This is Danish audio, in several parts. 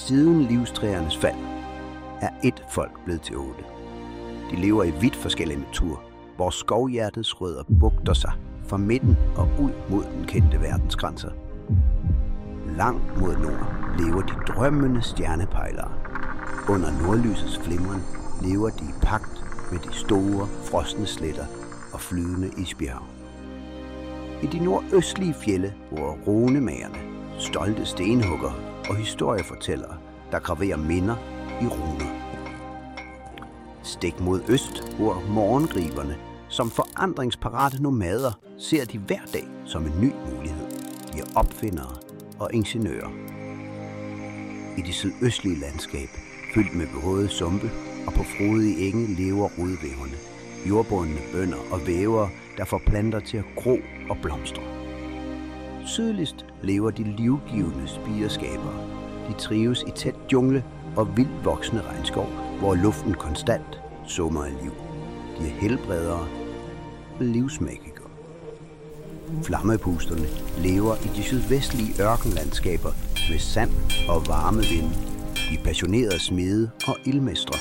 Siden livstræernes fald er et folk blevet til 8. De lever i vidt forskellig natur, hvor skovhjertets rødder bugter sig fra midten og ud mod den kendte verdensgrænser. Langt mod nord lever de drømmende stjernepejlere. Under nordlysets flimren lever de i pagt med de store, frosne sletter og flydende isbjerge. I de nordøstlige fjelde bor runemagerne, stolte stenhuggere og historiefortællere, der graverer minder i runer. Stik mod øst bor morgengriberne, som forandringsparate nomader ser de hver dag som en ny mulighed. De er opfindere og ingeniører. I det sydøstlige landskab, fyldt med behåede sumpe, og på frodige enge lever rodvæverne, jordbundne bønder og vævere, der får planter til at gro og blomstre. Sydligst lever de livgivende spireskaber. De trives i tæt jungle og vildt voksende regnskov, hvor luften konstant summer af liv. De er helbredere og livsmagikere. Flammepusterne lever i de sydvestlige ørkenlandskaber med sand og varme vinde. De er passionerede smede og ildmestre.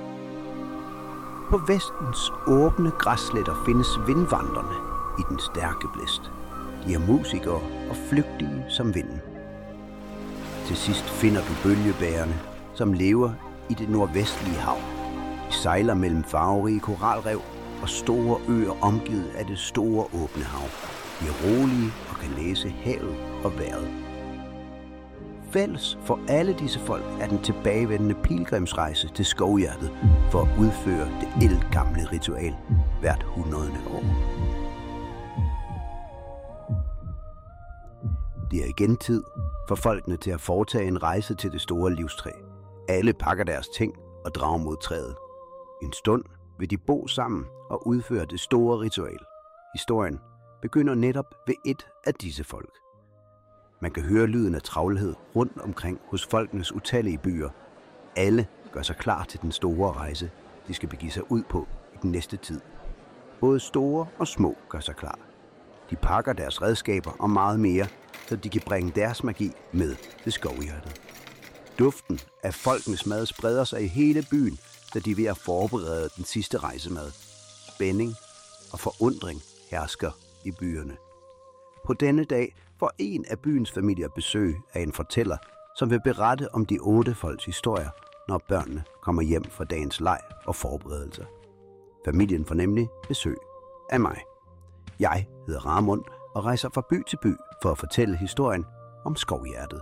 På vestens åbne græssletter findes vindvandrerne i den stærke blæst. De er musikere og flygtige som vinden. Til sidst finder du bølgebærerne, som lever i det nordvestlige hav. De sejler mellem farverige koralrev og store øer omgivet af det store åbne hav. De er rolige og kan læse havet og vejret. Fælles for alle disse folk er den tilbagevendende pilgrimsrejse til skovhjertet for at udføre det ældgamle ritual hvert 100. år. Det er igen tid for folkene til at foretage en rejse til det store livstræ. Alle pakker deres ting og drager mod træet. En stund vil de bo sammen og udføre det store ritual. Historien begynder netop ved et af disse folk. Man kan høre lyden af travlhed rundt omkring hos folkenes utallige byer. Alle gør sig klar til den store rejse, de skal begive sig ud på i den næste tid. Både store og små gør sig klar. De pakker deres redskaber og meget mere, så de kan bringe deres magi med til skovhjertet. Duften af folkenes mad spreder sig i hele byen, da de er ved at forberede den sidste rejsemad. Spænding og forundring hersker i byerne. På denne dag får en af byens familier besøg af en fortæller, som vil berette om de 8 folks historier, når børnene kommer hjem fra dagens leg og forberedelser. Familien får nemlig besøg af mig. Jeg hedder Ramon og rejser fra by til by for at fortælle historien om skovhjertet.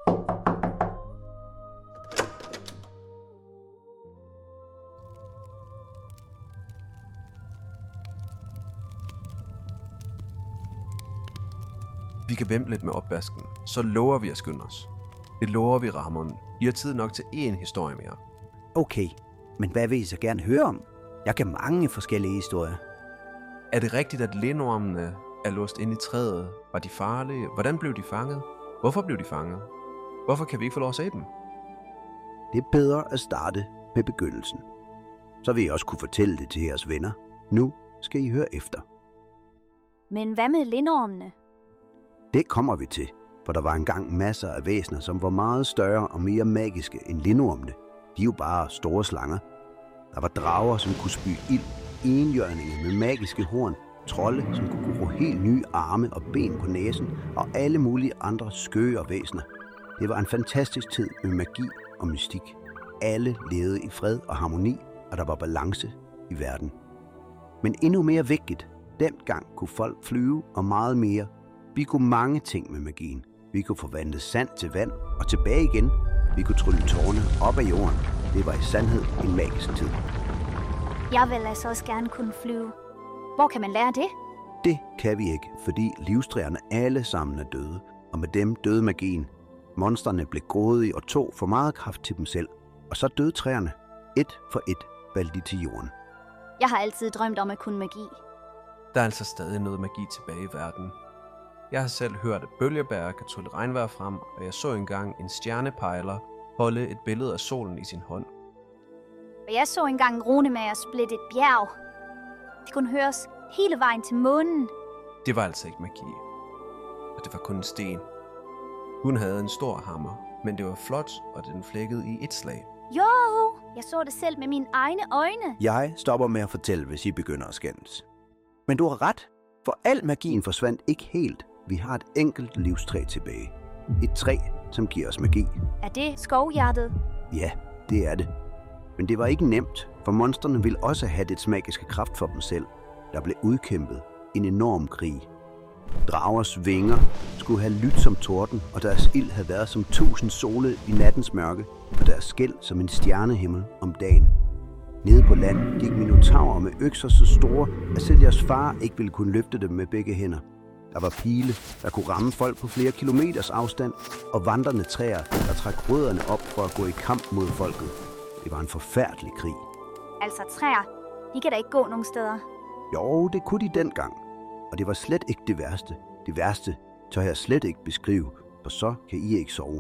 Vi kan vente lidt med opvasken, så lover vi at skynde os. Det lover vi, Ramon. I har tid nok til én historie mere. Okay, men hvad vil I så gerne høre om? Jeg kan mange forskellige historier. Er det rigtigt, at lindormene er låst inde i træet? Var de farlige? Hvordan blev de fanget? Hvorfor blev de fanget? Hvorfor kan vi ikke få lov at se dem? Det er bedre at starte med begyndelsen. Så vil I også kunne fortælle det til jeres venner. Nu skal I høre efter. Men hvad med lindormene? Det kommer vi til, for der var engang masser af væsener, som var meget større og mere magiske end lindormene. De er jo bare store slanger. Der var drager, som kunne spy ild, enhjørninger med magiske horn, trolde, som kunne gro helt nye arme og ben på næsen, og alle mulige andre skøre væsener. Det var en fantastisk tid med magi og mystik. Alle levede i fred og harmoni, og der var balance i verden. Men endnu mere vigtigt, dengang kunne folk flyve og meget mere. Vi kunne mange ting med magien. Vi kunne forvandle sand til vand og tilbage igen. Vi kunne trylle tårne op af jorden. Det var i sandhed en magisk tid. Jeg vil altså også gerne kunne flyve. Hvor kan man lære det? Det kan vi ikke, fordi livstræerne alle sammen er døde. Og med dem døde magien. Monstrene blev grådige og tog for meget kraft til dem selv. Og så døde træerne. Et for et faldt de til jorden. Jeg har altid drømt om at kunne magi. Der er altså stadig noget magi tilbage i verden. Jeg har selv hørt, at bølgebærer kan trylle regnvejr frem, og jeg så engang en stjernepejler holde et billede af solen i sin hånd. Og jeg så engang en runemager splitte et bjerg. Det kunne høres hele vejen til månen. Det var altså ikke magi. Og det var kun en sten. Hun havde en stor hammer, men det var flot, og den flækkede i et slag. Jo, jeg så det selv med mine egne øjne. Jeg stopper med at fortælle, hvis I begynder at skændes. Men du har ret, for al magien forsvandt ikke helt. Vi har et enkelt livstræ tilbage. Et træ, som giver os magi. Er det skovhjertet? Ja, det er det. Men det var ikke nemt, for monsterne ville også have dets magiske kraft for dem selv. Der blev udkæmpet en enorm krig. Dragers vinger skulle have lydt som torden, og deres ild havde været som 1000 sole i nattens mørke, og deres skæld som en stjernehimmel om dagen. Nede på land gik minotaurer med økser så store, at selv jeres far ikke ville kunne løfte dem med begge hænder. Der var pile, der kunne ramme folk på flere kilometers afstand, og vandrende træer, der trak rødderne op for at gå i kamp mod folket. Det var en forfærdelig krig. Altså træer, de kan da ikke gå nogen steder. Jo, det kunne de dengang. Og det var slet ikke det værste. Det værste tør jeg slet ikke beskrive, for så kan I ikke sove.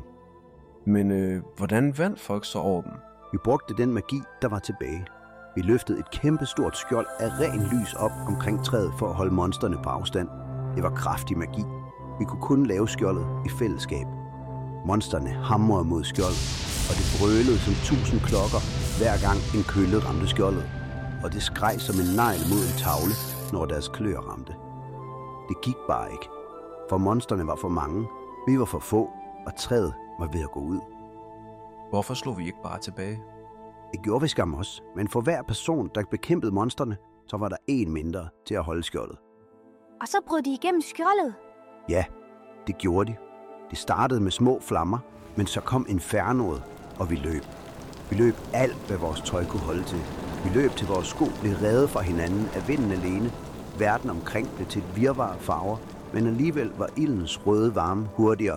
Men hvordan vandt folk så over dem? Vi brugte den magi, der var tilbage. Vi løftede et kæmpestort skjold af ren lys op omkring træet for at holde monsterne på afstand. Det var kraftig magi. Vi kunne kun lave skjoldet i fællesskab. Monsterne hamrede mod skjoldet, og det brølede som 1000 klokker, hver gang en kølle ramte skjoldet. Og det skreg som en negl mod en tavle, når deres kløer ramte. Det gik bare ikke, for monsterne var for mange, vi var for få, og træet var ved at gå ud. Hvorfor slog vi ikke bare tilbage? Det gjorde vi skam også, men for hver person, der bekæmpede monsterne, så var der en mindre til at holde skjoldet. Og så brød de igennem skjoldet. Ja, det gjorde de. Det startede med små flammer, men så kom infernoet, og vi løb. Vi løb alt, hvad vores tøj kunne holde til. Vi løb til vores sko blev revet fra hinanden af vinden alene. Verden omkring blev til et virvar af farver, men alligevel var ildens røde varme hurtigere.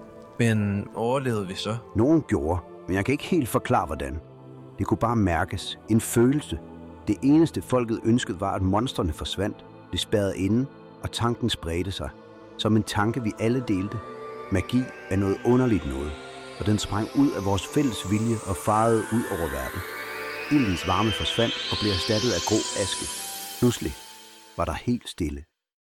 Men overlevede vi så? Nogen gjorde, men jeg kan ikke helt forklare, hvordan. Det kunne bare mærkes. En følelse. Det eneste folket ønskede var, at monsterne forsvandt. Det spærrede inde, og tanken spredte sig. Som en tanke, vi alle delte. Magi er noget underligt noget, og den sprang ud af vores fælles vilje og farede ud over verden. Ildens varme forsvandt og blev erstattet af grå aske. Pludselig var der helt stille.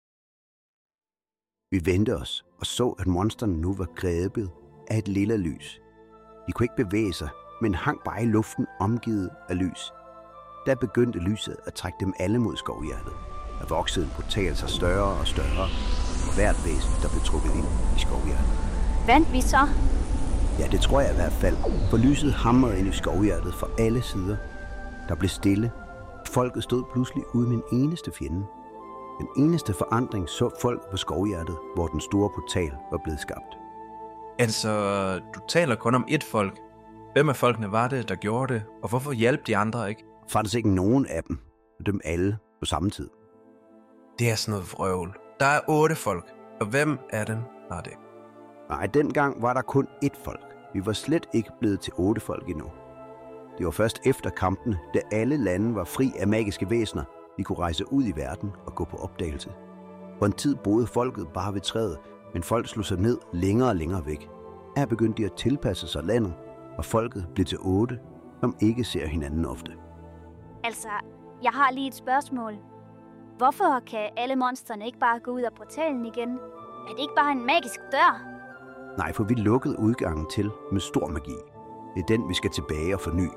Vi vendte os og så, at monsterne nu var grebet af et lille lys. De kunne ikke bevæge sig, men hang bare i luften omgivet af lys. Der begyndte lyset at trække dem alle mod skovhjertet. Der voksede en portal sig større og større, og hvert væsen, der blev trukket ind i skovhjertet. Vandt vi så? Ja, det tror jeg i hvert fald, for lyset hamrede ind i skovhjertet fra alle sider. Der blev stille. Folket stod pludselig uden en eneste fjende. Den eneste forandring så folk på skovhjertet, hvor den store portal var blevet skabt. Altså, du taler kun om ét folk. Hvem af folkene var det, der gjorde det, og hvorfor hjalp de andre ikke? Faktisk ikke nogen af dem, og dem alle på samme tid. Det er sådan noget vrøvl. Der er 8 folk, og hvem af dem har det? Nej, dengang var der kun ét folk. Vi var slet ikke blevet til 8 folk endnu. Det var først efter kampene, da alle lande var fri af magiske væsener, vi kunne rejse ud i verden og gå på opdagelse. For en tid boede folket bare ved træet, men folk slog sig ned længere og længere væk. Her begyndte de at tilpasse sig landet, og folket blev til 8, som ikke ser hinanden ofte. Altså, jeg har lige et spørgsmål. Hvorfor kan alle monsterne ikke bare gå ud af portalen igen? Er det ikke bare en magisk dør? Nej, for vi lukkede udgangen til med stor magi. Det er den, vi skal tilbage og forny.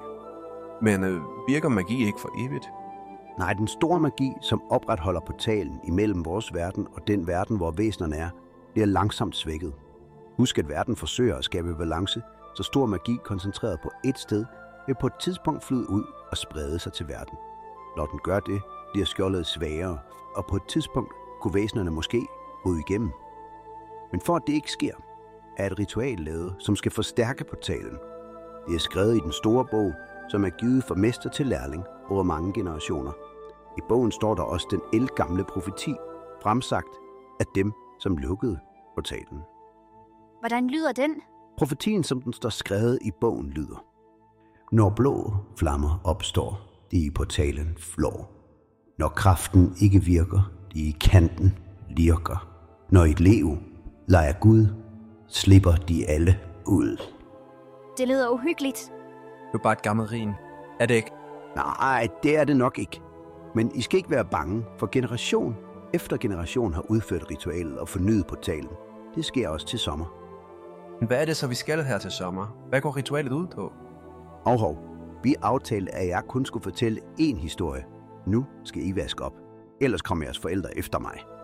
Men virker magi ikke for evigt? Nej, den store magi, som opretholder portalen imellem vores verden og den verden, hvor væsenerne er, bliver langsomt svækket. Husk, at verden forsøger at skabe balance, så stor magi koncentreret på ét sted vil på et tidspunkt flyde ud og sprede sig til verden. Når den gør det, bliver skjoldet svagere, og på et tidspunkt kunne væsenerne måske gå igennem. Men for at det ikke sker, er et ritual lavet, som skal forstærke portalen. Det er skrevet i den store bog, som er givet fra mester til lærling over mange generationer. I bogen står der også den ældgamle profeti, fremsagt af dem, som lukkede portalen. Hvordan lyder den? Profetien, som den står skrevet i bogen, lyder: Når blå flammer opstår, de i portalen flår. Når kraften ikke virker, de i kanten lirker. Når et lev leger Gud, slipper de alle ud. Det lyder uhyggeligt. Det er bare et gammelt rim. Er det ikke? Nej, det er det nok ikke. Men I skal ikke være bange, for generation efter generation har udført ritualet og fornyet portalen. Det sker også til sommer. Men hvad er det så, vi skal her til sommer? Hvad går ritualet ud på? Hov, vi aftalte, at jeg kun skulle fortælle én historie. Nu skal I vaske op. Ellers kommer jeres forældre efter mig.